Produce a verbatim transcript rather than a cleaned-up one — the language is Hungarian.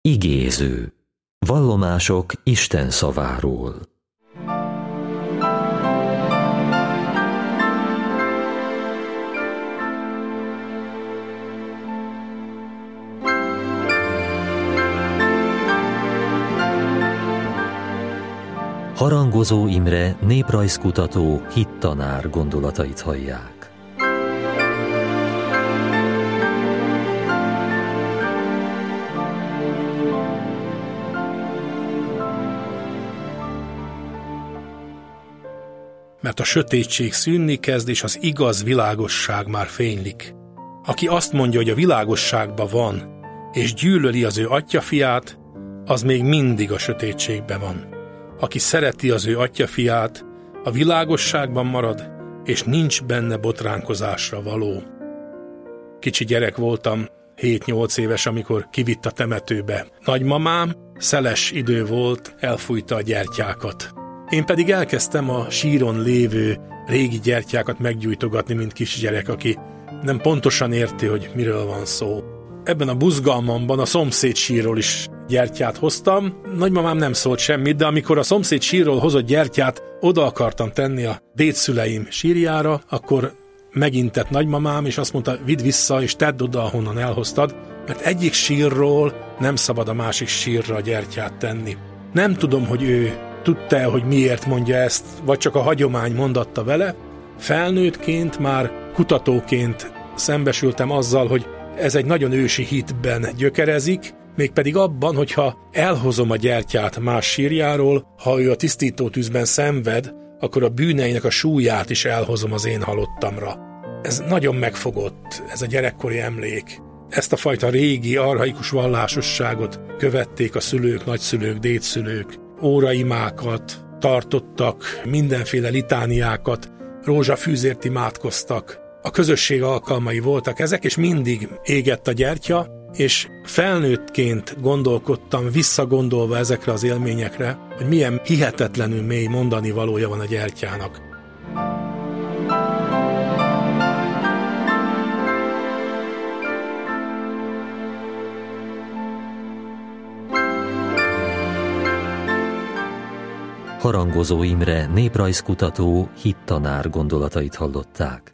Igéző. Vallomások Isten szaváról. Harangozó Imre néprajzkutató, hittanár gondolatait hallják. Mert a sötétség szűnni kezd, és az igaz világosság már fénylik. Aki azt mondja, hogy a világosságban van, és gyűlöli az ő atyafiát, az még mindig a sötétségben van. Aki szereti az ő atyafiát, a világosságban marad, és nincs benne botránkozásra való. Kicsi gyerek voltam, hét-nyolc éves, amikor kivitt a temetőbe. Nagymamám, szeles idő volt, elfújta a gyertyákat. Én pedig elkezdtem a síron lévő régi gyertyákat meggyújtogatni, mint kisgyerek, aki nem pontosan érti, hogy miről van szó. Ebben a buzgalmamban a szomszéd sírról is gyertyát hoztam. Nagymamám nem szólt semmit, de amikor a szomszéd sírról hozott gyertyát oda akartam tenni a dédszüleim sírjára, akkor megintett nagymamám, és azt mondta, vidd vissza, és tedd oda, ahonnan elhoztad, mert egyik sírról nem szabad a másik sírra a gyertyát tenni. Nem tudom, hogy ő tudta-e, hogy miért mondja ezt, vagy csak a hagyomány mondatta vele. Felnőttként, már kutatóként szembesültem azzal, hogy ez egy nagyon ősi hitben gyökerezik, mégpedig abban, hogyha elhozom a gyertyát más sírjáról, ha ő a tisztítótűzben szenved, akkor a bűneinek a súlyát is elhozom az én halottamra. Ez nagyon megfogott, ez a gyerekkori emlék. Ezt a fajta régi, archaikus vallásosságot követték a szülők, nagyszülők, dédszülők. Óraimákat tartottak, mindenféle litániákat, rózsafűzért imádkoztak. A közösség alkalmai voltak ezek, és mindig égett a gyertya, és felnőttként gondolkodtam, visszagondolva ezekre az élményekre, hogy milyen hihetetlenül mély mondani valója van a gyertyának. Harangozó Imre néprajzkutató, hittanár gondolatait hallották.